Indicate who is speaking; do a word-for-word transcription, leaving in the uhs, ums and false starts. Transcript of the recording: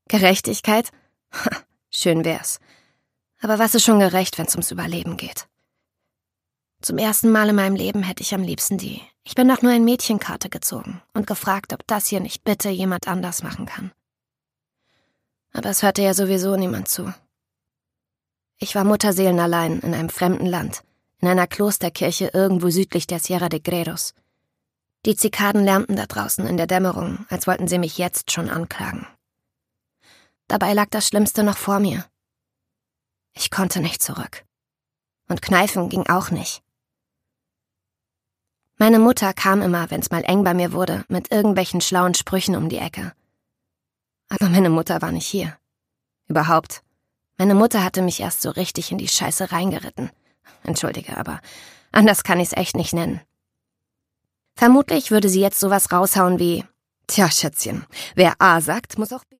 Speaker 1: Gerechtigkeit? Schön wär's. Aber was ist schon gerecht, wenn's ums Überleben geht? Zum ersten Mal in meinem Leben hätte ich am liebsten die Ich bin doch nur ein Mädchenkarte gezogen und gefragt, ob das hier nicht bitte jemand anders machen kann. Aber es hörte ja sowieso niemand zu. Ich war mutterseelenallein in einem fremden Land, in einer Klosterkirche irgendwo südlich der Sierra de Gredos. Die Zikaden lärmten da draußen in der Dämmerung, als wollten sie mich jetzt schon anklagen. Dabei lag das Schlimmste noch vor mir. Ich konnte nicht zurück. Und kneifen ging auch nicht. Meine Mutter kam immer, wenn's mal eng bei mir wurde, mit irgendwelchen schlauen Sprüchen um die Ecke. Aber meine Mutter war nicht hier. Überhaupt. Meine Mutter hatte mich erst so richtig in die Scheiße reingeritten. Entschuldige, aber anders kann ich's echt nicht nennen. Vermutlich würde sie jetzt sowas raushauen wie: Tja, Schätzchen, wer A sagt, muss auch B.